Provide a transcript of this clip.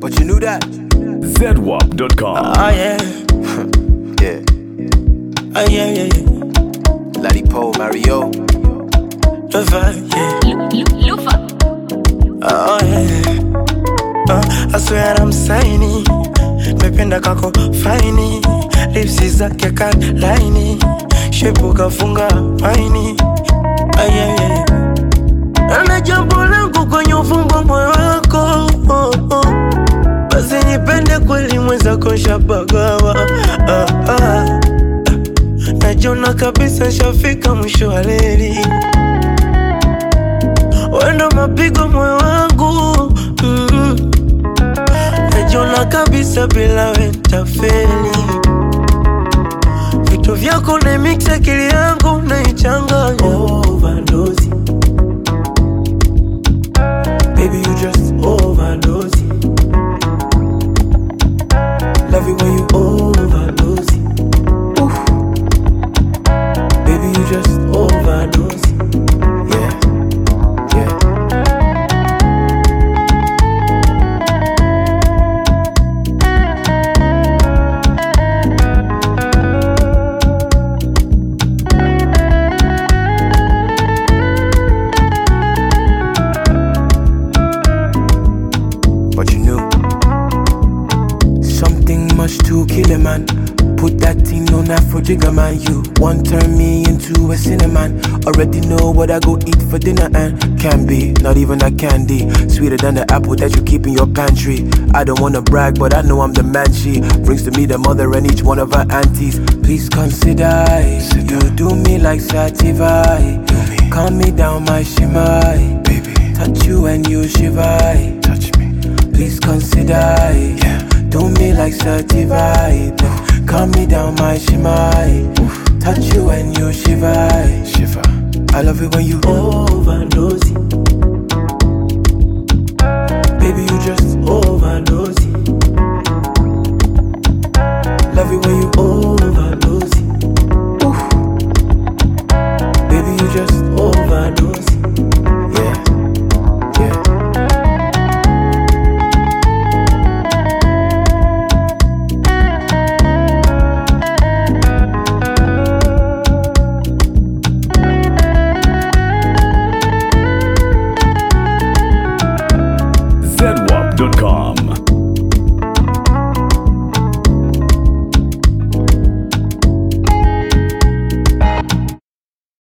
But you knew that? ZWAP.com. Oh yeah, Yeah. oh yeah. Laddie Poe, Mario. The vibe, yeah. Lufa. Oh yeah. I swear I'm signing. Mependa kako faini. Lipsi zake laini. Shepu kafunga maini. Oh yeah. Ana jambo langu kwenye ufumbo moyo wako. Basi nipende kweli mwenzako shabagawa. Najiona kabisa shafika mwisho wa leli. Wendo mapigo moyo wangu. Najiona kabisa bila we nitafeli. Vitu vyako na mix akili yangu naichanganya. Overdose. Baby you just overdose. Love it when you overdose. Oof. Baby you just overdose. Yeah. But you knew. Something much to kill a man. Put that thing on Afro Jigger, man. You want turn me into a cinnamon. Already know what I go eat for dinner and can be, not even that candy. Sweeter than the apple that you keep in your pantry. I don't wanna brag, but I know I'm the man. She brings to me the mother and each one of her aunties. Please consider it. You do me like sativa. Calm me down, my shimmer. Baby, touch you and you shiver. Touch me. Please consider it. Yeah. Do me like sativa. Calm me down, my shimmer. Touch you and you shiver. Shiver. I love it when you overdose. Baby, you just overdose. Love it when you overdose. Oof. Baby, you just overdose. Yeah. ZWAP.com.